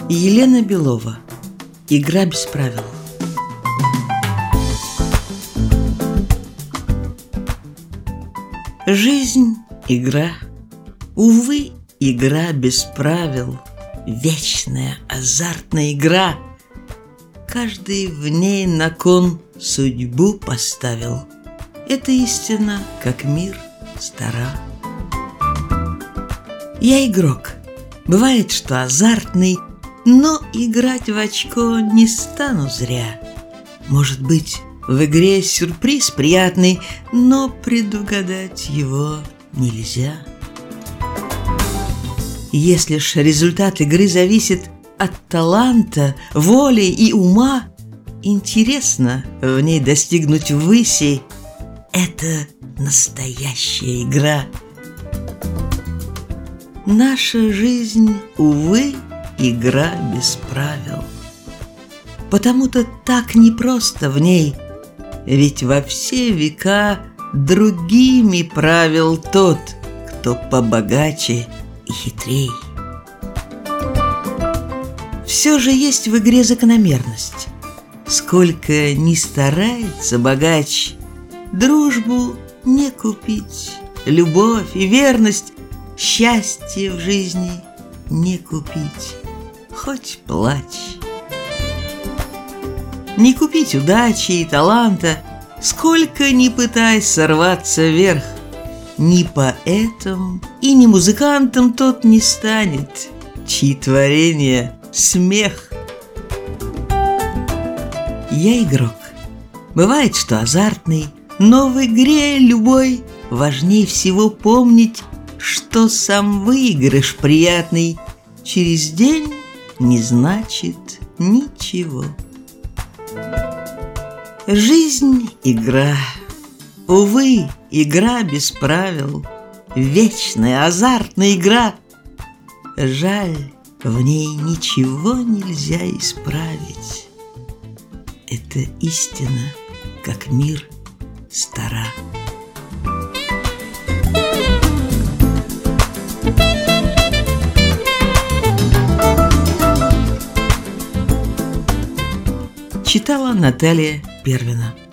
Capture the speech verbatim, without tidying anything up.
Елена Белова. Игра без правил. Жизнь — игра. Увы, игра без правил. Вечная азартная игра. Каждый в ней на кон судьбу поставил. Это истина, как мир, стара. Я игрок. Бывает, что азартный, но играть в очко не стану зря. Может быть, в игре сюрприз приятный, но предугадать его нельзя. Если ж результат игры зависит от таланта, воли и ума, интересно в ней достигнуть выси. Это настоящая игра. Наша жизнь, увы, игра без правил. Потому-то так непросто в ней, ведь во все века другими правил тот, кто побогаче и хитрей. Все же есть в игре закономерность. Сколько ни старается богач, дружбу не купить, любовь и верность, счастье в жизни не купить, хоть плачь. Не купить удачи и таланта, сколько ни пытай сорваться вверх. Ни поэтом и ни музыкантом тот не станет, чьи творения — смех. Я игрок. Бывает, что азартный, но в игре любой важнее всего помнить, что сам выигрыш приятный через день не значит ничего. Жизнь — игра. Увы, игра без правил. Вечная азартная игра. Жаль, в ней ничего нельзя исправить. Это истина, как мир, стара. Читала Наталья Первина.